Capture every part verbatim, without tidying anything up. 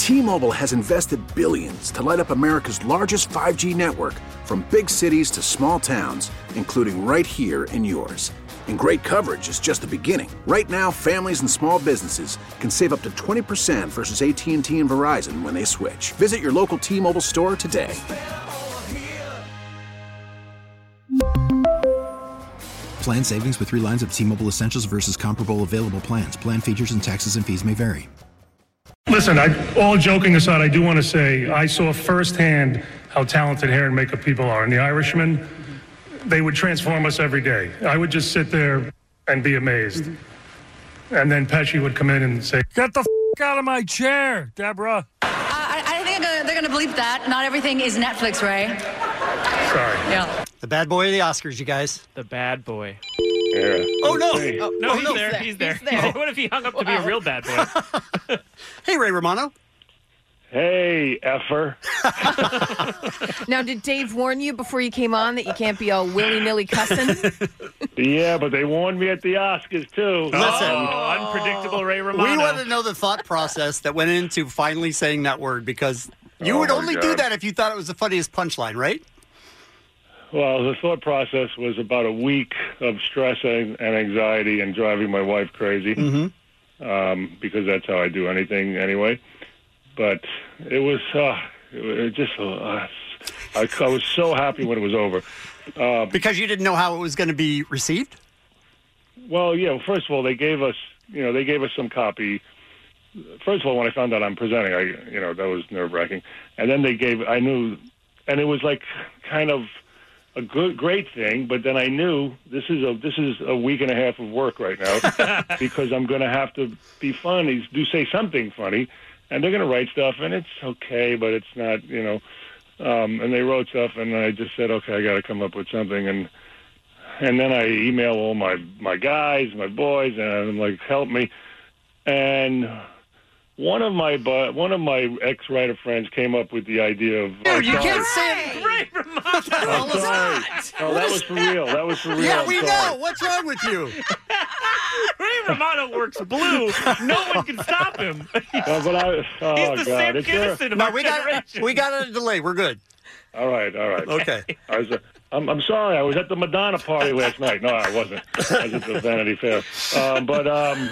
T-Mobile has invested billions to light up America's largest five G network, from big cities to small towns, including right here in yours. And great coverage is just the beginning. Right now, families and small businesses can save up to twenty percent versus A T and T and Verizon when they switch. Visit your local T-Mobile store today. Plan savings with three lines of T-Mobile Essentials versus comparable available plans. Plan features and taxes and fees may vary. Listen, I, all joking aside, I do want to say I saw firsthand how talented hair and makeup people are. And the Irishman, they would transform us every day. I would just sit there and be amazed. Mm-hmm. And then Pesci would come in and say, "Get the f*** out of my chair, Deborah." Uh, I, I think they're going to bleep that. Not everything is Netflix, Ray. Sorry. Yeah. The bad boy of the Oscars, you guys. The bad boy. Yeah. Oh, no. Oh, no, oh, he's, no. there. he's there. He's there. What if he hung up wow. to be a real bad boy? Hey, Ray Romano. Hey, effer. Now, did Dave warn you before you came on that you can't be all willy-nilly cussing? Yeah, but they warned me at the Oscars, too. Listen. Oh, unpredictable Ray Romano. We want to know the thought process that went into finally saying that word, because you oh would only God. do that if you thought it was the funniest punchline, right? Well, the thought process was about a week of stress and anxiety and driving my wife crazy, mm-hmm. um, because that's how I do anything anyway. But it was, uh, it just, uh, I, I was so happy when it was over. Uh, because you didn't know how it was going to be received? Well, yeah, first of all, they gave us, you know, they gave us some copy. First of all, when I found out I'm presenting, I, you know, that was nerve-wracking. And then they gave, I knew, and it was like kind of a good, great thing, but then I knew this is a this is a week and a half of work right now because I'm going to have to be funny, do say something funny, and they're going to write stuff, and it's okay, but it's not, you know. Um, and they wrote stuff, and I just said, okay, I got to come up with something, and and then I email all my my guys, my boys, and I'm like, help me, and one of my bu- one of my ex-writer friends came up with the idea of. Dude, you can't say it. Ray Romano. I'm sorry. No, that was for real. That was for real. Yeah, I'm we sorry. know. What's wrong with you? Ray Romano works blue. No one can stop him. No, but I, oh, He's the God. Sam It's there. Kinison of No, our we got generation. we got a delay. We're good. All right, all right. Okay. I was. Uh, I'm, I'm sorry. I was at the Madonna party last night. No, I wasn't. I was at the Vanity Fair. Um, but um,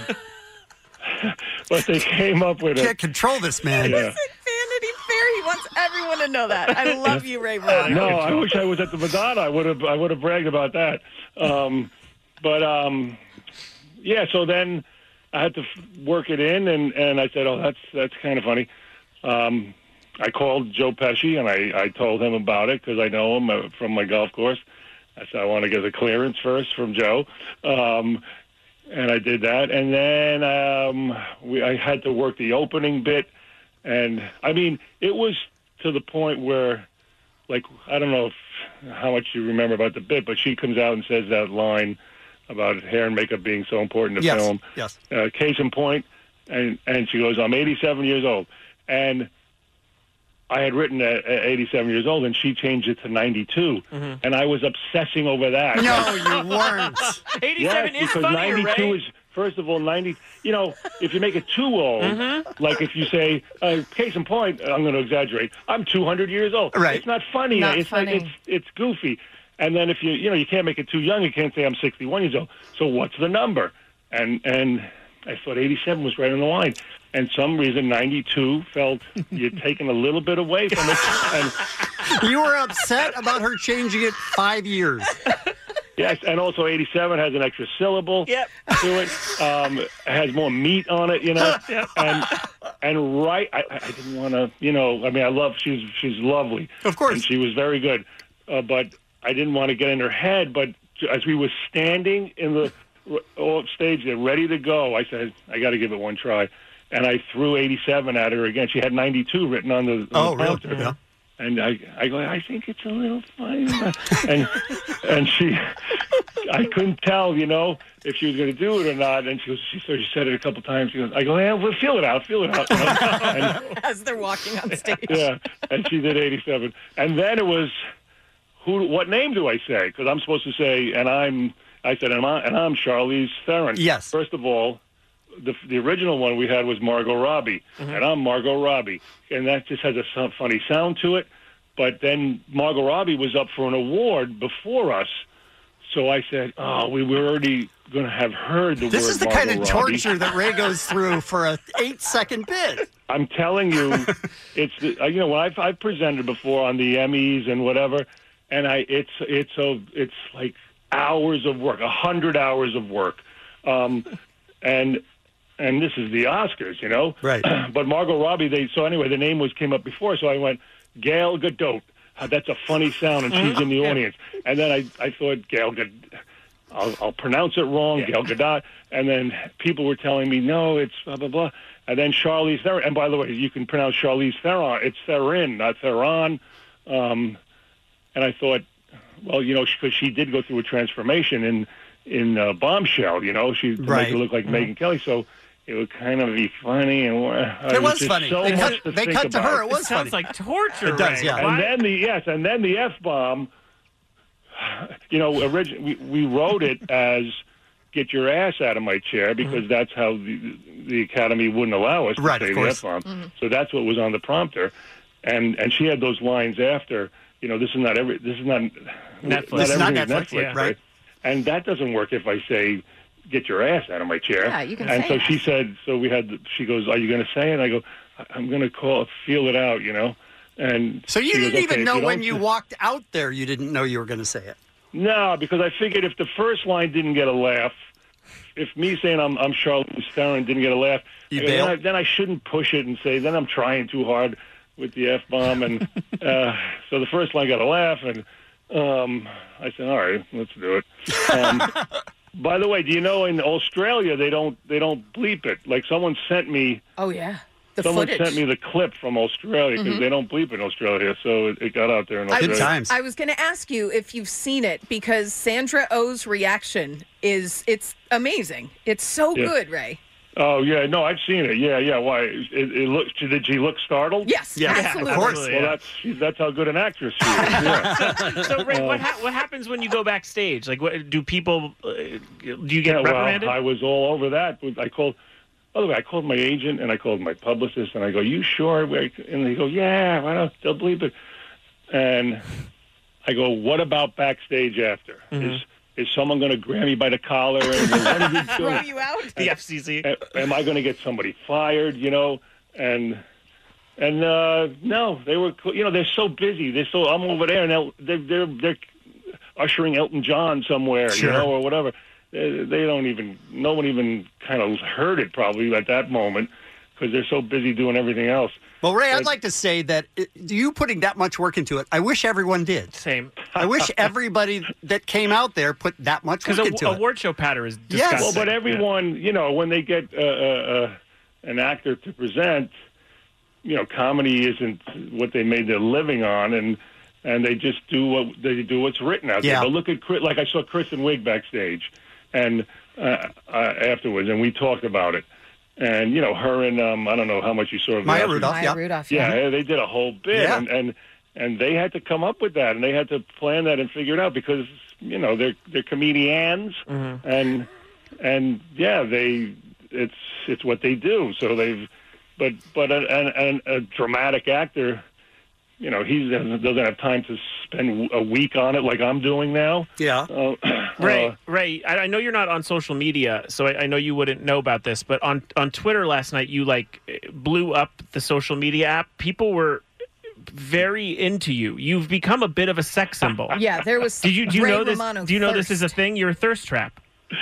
but they came up with Can't it. control this man. Yeah. Vanity Fair. He wants everyone to know that. I love you, Ray Romano. No, I wish I was at the Madonna. I would have. I would have bragged about that. Um, but um, yeah. So then I had to f- work it in, and, and I said, "Oh, that's that's kind of funny." Um, I called Joe Pesci, and I, I told him about it because I know him uh, from my golf course. I said, I want to get the clearance first from Joe. Um, and I did that. And then um, we, I had to work the opening bit. And, I mean, it was to the point where, like, I don't know if, how much you remember about the bit, but she comes out and says that line about hair and makeup being so important to Yes, film. yes. Uh, case in point, and, and she goes, I'm eighty-seven years old. And I had written at, at eighty-seven years old, and she changed it to ninety-two, mm-hmm. and I was obsessing over that. No, you weren't. eighty-seven yes, is because funnier, ninety-two Ray. is, first of all, ninety. You know, if you make it too old, mm-hmm. like if you say, uh, case in point, I'm going to exaggerate. I'm two hundred years old. Right. It's not funny. Not it's funny. like it's it's goofy. And then if you you know you can't make it too young, you can't say I'm sixty-one years old. So what's the number? And and I thought eighty-seven was right on the line. And some reason ninety-two felt you're taking a little bit away from it. And You were upset about her changing it five years. yes, and also eighty-seven has an extra syllable Yep. to it. Um, it has more meat on it, you know. And and right, I, I didn't want to, you know. I mean, I love she's she's lovely, Of course. and she was very good. Uh, but I didn't want to get in her head. But as we were standing in the off stage, there ready to go, I said, I got to give it one try. And I threw eighty-seven at her again. She had ninety-two written on the, on Oh, the really? prompter. Yeah. And I, I go, I think it's a little funny. and and she, I couldn't tell, you know, if she was going to do it or not. And she goes, she, so she said it a couple times. She goes, I go, yeah, well, feel it out, feel it out. You know? and, As they're walking on stage. yeah, and she did eighty-seven. And then it was, who? What name do I say? Because I'm supposed to say, and I'm, I said, and I'm, and I'm Charlize Theron. Yes. First of all, the the original one we had was Margot Robbie, mm-hmm. and I'm Margot Robbie, and that just has a some funny sound to it. But then Margot Robbie was up for an award before us, so I said, "Oh, we were already going to have heard the this word." This is the Margot kind of Robbie. torture that Ray goes through for a eight second bit. I'm telling you, it's the, you know when I've I've presented before on the Emmys and whatever, and I it's it's a it's like hours of work, a hundred hours of work, um, and and this is the Oscars, you know. Right. But Margot Robbie, they so anyway, the name was came up before, so I went Gal Gadot. Uh, that's a funny sound, and she's in the audience. And then I I thought Gal Gadot. I'll, I'll pronounce it wrong, yeah. Gal Gadot. And then people were telling me, no, it's blah, blah, blah. And then Charlize Theron. And by the way, you can pronounce Charlize Theron. It's Theron, not Theron. Um, and I thought, well, you know, because she did go through a transformation in in uh, Bombshell, you know. She to right. make her look like mm-hmm. Megyn Kelly. So it would kind of be funny. And uh, It was, was funny. So they cut, to, they cut to her. It was it funny. sounds like torture. It does, Ray. yeah. And then the, yes, and then the F-bomb, you know, origin, we, we wrote it as get your ass out of my chair because mm-hmm. that's how the, the Academy wouldn't allow us to right, say the F-bomb. Mm-hmm. So that's what was on the prompter. And and she had those lines after, you know, this is not every, this is not Netflix. Not this is not Netflix, Netflix, yeah. right. right? And that doesn't work if I say, get your ass out of my chair. Yeah, you can and say so that. she said, so we had, she goes, are you going to say it? And I go, I'm going to call, feel it out, you know. And so you she didn't goes, even okay, know you when don't you say- walked out there, you didn't know you were going to say it. No, because I figured if the first line didn't get a laugh, if me saying I'm I'm Charlize Theron didn't get a laugh, You I go, then, bail? I, then I shouldn't push it and say, then I'm trying too hard with the F-bomb. And uh, so the first line got a laugh, and um, I said, all right, let's do it. Um, by the way, do you know in Australia they don't they don't bleep it? Like someone sent me... Oh, yeah. The Someone footage. sent me the clip from Australia because mm-hmm. they don't bleep in Australia, so it, it got out there in I Australia. was, Good times. I was going to ask you if you've seen it because Sandra Oh's reaction is it's amazing. It's so Yeah. good, Ray. Oh yeah, no, I've seen it. Yeah, yeah. Why? It, it looks. Did she look startled? Yes, Yeah, absolutely. of course. Well, that's that's how good an actress she is. Yeah. So, Ray, Uh, what ha- what happens when you go backstage? Like, what do people? Uh, do you get yeah, reprimanded? well, I was all over that. I called. By the way, I called my agent and I called my publicist and I go, "You sure?" And they go, "Yeah, why not? They'll believe it." And I go, "What about backstage after? Mm-hmm. Is is someone going to grab me by the collar and go, what are you Throw doing? you out? the F C C. Am I going to get somebody fired? You know?" And and uh, no, they were. You know, they're so busy. They're so. I'm over there and they'll- they're they're they're ushering Elton John somewhere, Sure. you know, or whatever. They, they don't even. No one even kind of heard it probably at that moment because they're so busy doing everything else. Well, Ray, I'd But- like to say that it, you putting that much work into it, I wish everyone did. Same. I wish everybody that came out there put that much Because work a into it. award show patter is Yes. disgusting. Well, but everyone, you know, when they get uh, uh, uh, an actor to present, you know, comedy isn't what they made their living on, and and they just do what they do what's written out Yeah. there. But look at Chris, like I saw Kristen Wiig backstage, and uh, uh, afterwards, and we talked about it, and you know, her and um, I don't know how much you saw of Maya that. Rudolph, Maya yeah. Rudolph. Yeah, they did a whole bit, Yeah. and, and and they had to come up with that, and they had to plan that and figure it out because you know they're they're comedians, Mm-hmm. and and yeah, they it's it's what they do. So they've, but but an, an, a dramatic actor, you know, he doesn't, doesn't have time to spend a week on it like I'm doing now. Yeah. Uh, Ray, uh, Ray, I, I know you're not on social media, so I, I know you wouldn't know about this. But on on Twitter last night, you like blew up the social media app. People were very into you. You've become a bit of a sex symbol. Yeah, there was. Did you do you Ray know this? Romano Do you know this thirst. is a thing? You're a thirst trap.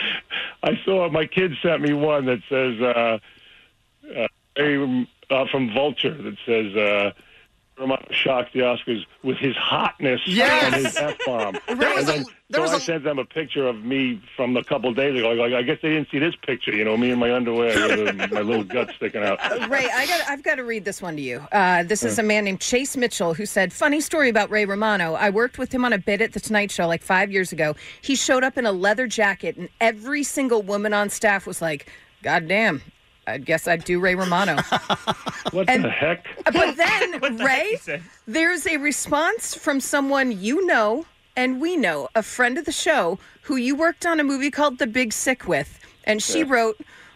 I saw my kid sent me one that says uh, uh, a, uh, from Vulture that says. Uh, Romano shocks the Oscars with his hotness Yes! and his F-bomb. There was And then, a- there so was I a- sent them a picture of me from a couple of days ago. Like, I guess they didn't see this picture, you know, me in my underwear with uh, my little gut sticking out. Ray, I got. I've got to read this one to you. Uh, this is a man named Chase Mitchell who said, "Funny story about Ray Romano. I worked with him on a bit at the Tonight Show like five years ago. He showed up in a leather jacket, and every single woman on staff was like, 'God damn, I guess I'd do Ray Romano.'" What And- the heck? But then, What the heck Ray, he said? there's a response from someone you know and we know, a friend of the show who you worked on a movie called The Big Sick with. And she wrote,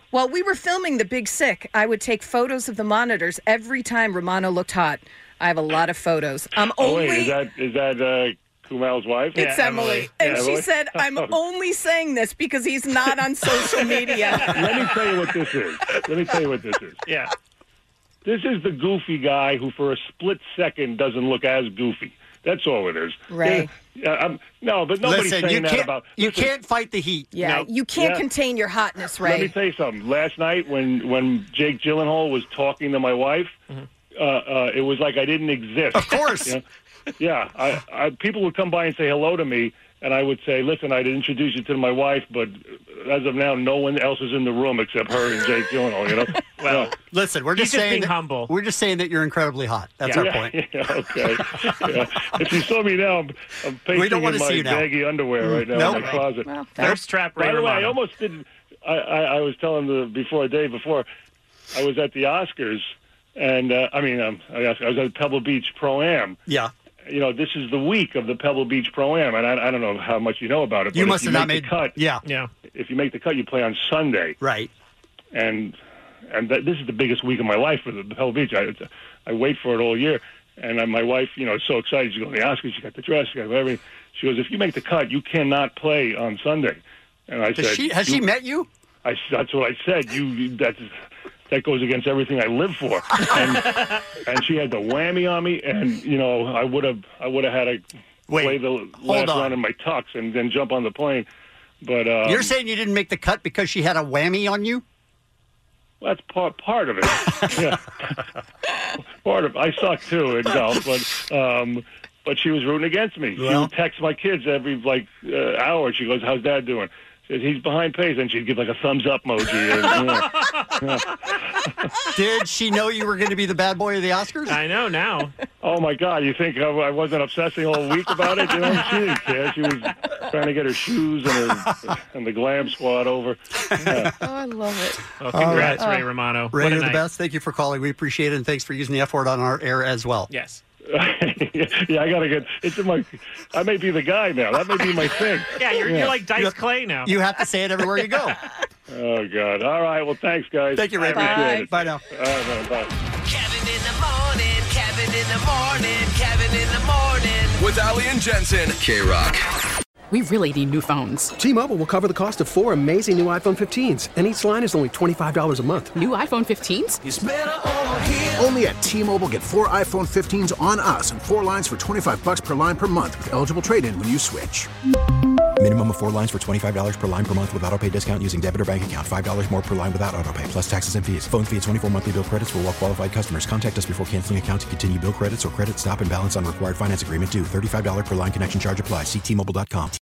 While we were filming The Big Sick, I would take photos of the monitors every time Romano looked hot. I have a lot of photos. I'm Oh, only. wait, is that is that uh, Kumail's wife? It's Yeah, Emily. Emily. And Yeah, she Emily? said, I'm only saying this because he's not on social media. Let me tell you what this is. Let me tell you what this is. Yeah. This is the goofy guy who, for a split second, doesn't look as goofy. That's all it is. Right. Yeah, I'm, no, but nobody's Listen, you saying that can't, about. you listen, can't fight the heat. Yeah, No. you can't Yeah. contain your hotness, Let me Ray. tell you something. Last night, when when Jake Gyllenhaal was talking to my wife, Mm-hmm. uh, uh, it was like I didn't exist. Of course. You know? Yeah, I, I, people would come by and say hello to me, and I would say, "Listen, I'd introduce you to my wife, but as of now, no one else is in the room except her and Jake Gyllenhaal." You know. Well, Yeah. Listen, we're He's just just saying being that, humble. We're just saying that you're incredibly hot. That's Yeah. our Yeah, point. yeah, okay. Yeah. If you saw me now, I'm, I'm We pasting don't in wanna my see you now. baggy underwear right now Nope. in my closet. Well, Thirst trap Ray By the way, I Romano. almost didn't. I, I, I was telling the before a day before, I was at the Oscars, and uh, I mean, um, I was I was at Pebble Beach Pro Am. Yeah. You know, this is the week of the Pebble Beach Pro Am, and I, I don't know how much you know about it. But You if must you have not make made the cut. Yeah. Yeah. If you make the cut, you play on Sunday, Right. and and that, this is the biggest week of my life for the Pebble Beach. I I wait for it all year, and uh, my wife, you know, is so excited. She's going to the Oscars. She got the dress. She got everything. She goes, "If you make the cut, you cannot play on Sunday." And I Does said, she, has you, she met you? I, that's what I said. You, you that's that goes against everything I live for. And, and she had the whammy on me, and you know, I would have, I would have had to Wait, play the hold last on. round in my tux and then jump on the plane. But um, You're saying you didn't make the cut because she had a whammy on you? that's part part of it. Yeah, part of. I suck too in golf, but um, but she was rooting against me. She Well- would text my kids every like uh, hour. She goes, "How's Dad doing?" She says, "He's behind pace," and she'd give like a thumbs up emoji. And, you know. Did she know you were going to be the bad boy of the Oscars? I know now. Oh my God! You think I, I wasn't obsessing all week about it? You know, she didn't care. She was trying to get her shoes and her and the glam squad over. Yeah. Oh, I love it. Well, congrats, right. Ray Romano. Ray, What a you're the night. best. Thank you for calling. We appreciate it, and thanks for using the F word on our air as well. Yes. Yeah, I gotta get. It's in my. I may be the guy now. That may be my thing. Yeah, you're, Yeah. you're like Dice Clay now. You have to say it everywhere you go. Oh God! All right. Well, thanks, guys. Thank you, Ray. I appreciate Bye. it. Bye now. All right, man, bye. Kevin in the morning, Kevin in the morning, Kevin in the morning. With Ali and Jensen. K-Rock. We really need new phones. T-Mobile will cover the cost of four amazing new iPhone fifteens, and each line is only twenty-five dollars a month. New iPhone fifteens? It's better over here. Only at T-Mobile, get four iPhone fifteens on us and four lines for twenty-five bucks per line per month with eligible trade-in when you switch. Minimum of four lines for twenty-five dollars per line per month with auto pay discount using debit or bank account. five dollars more per line without auto pay, plus taxes and fees. Phone fee at twenty-four monthly bill credits for well-qualified customers. Contact us before canceling account to continue bill credits or credit stop and balance on required finance agreement due. thirty-five dollars per line connection charge applies. See T Mobile dot com.